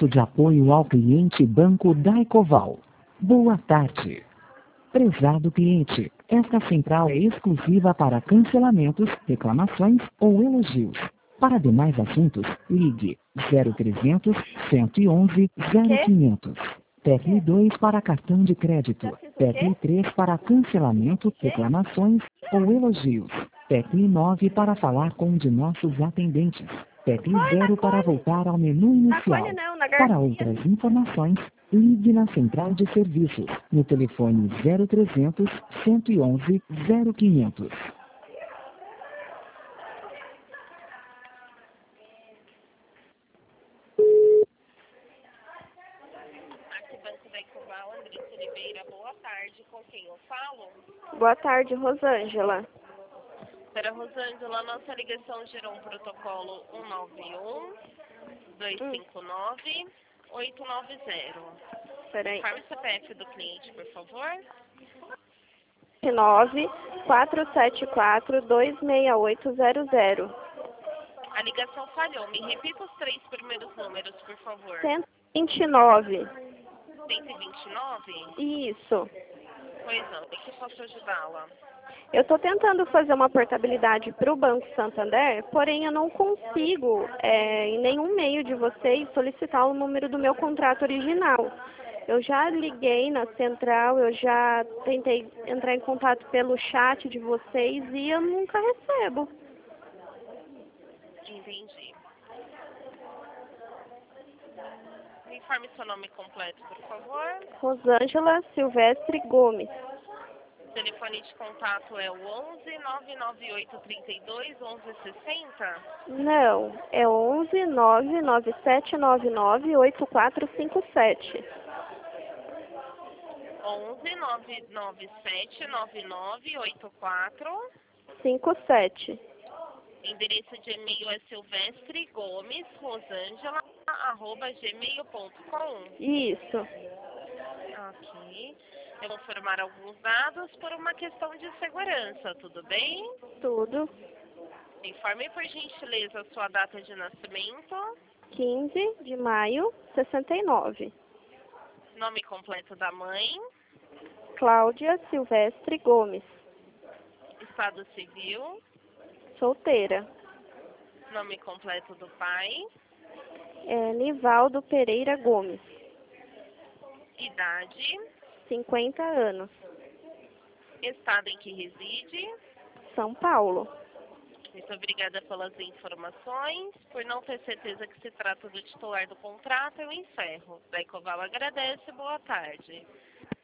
Serviço de Apoio ao Cliente Banco Daicoval. Boa tarde. Prezado cliente, esta central é exclusiva para cancelamentos, reclamações ou elogios. Para demais assuntos, ligue 0300 111 0500. Tecle 2 para cartão de crédito. Tecle 3 para cancelamento, reclamações ou elogios. Tecle 9 para falar com um de nossos atendentes. Tecle 0 para voltar ao menu inicial. Para outras informações, ligue na central de serviços, no telefone 0300 111 0500. Banco Daicoval, Andressa Oliveira, boa tarde. Com quem eu falo? Boa tarde, Rosângela. Para Rosângela, nossa ligação gerou um protocolo 191-259-890. Peraí. Informe o CPF do cliente, por favor. 9-474-26800. A ligação falhou. Me repita os 3 primeiros números, por favor. 129. 129? Isso. Pois não. Em que posso ajudá-la? Eu estou tentando fazer uma portabilidade para o Banco Santander, porém eu não consigo, em nenhum meio de vocês, solicitar o número do meu contrato original. Eu já liguei na central, eu já tentei entrar em contato pelo chat de vocês e eu nunca recebo. Entendi. Me informe seu nome completo, por favor. Rosângela Silvestre Gomes. O telefone de contato é o 11 998 32 1160? Não, é 11 99799 8457. 11 99799 57. Endereço de e-mail é silvestregomesrosangela@gmail.com. Isso. Ok. Eu vou formar alguns dados por uma questão de segurança, tudo bem? Tudo. Informe, por gentileza, a sua data de nascimento. 15 de maio, 69. Nome completo da mãe. Cláudia Silvestre Gomes. Estado civil. Solteira. Nome completo do pai. Nivaldo Pereira Gomes. Idade. 50 anos. Estado em que reside. São Paulo. Muito obrigada pelas informações. Por não ter certeza que se trata do titular do contrato, eu encerro. Daicoval agradece. Boa tarde.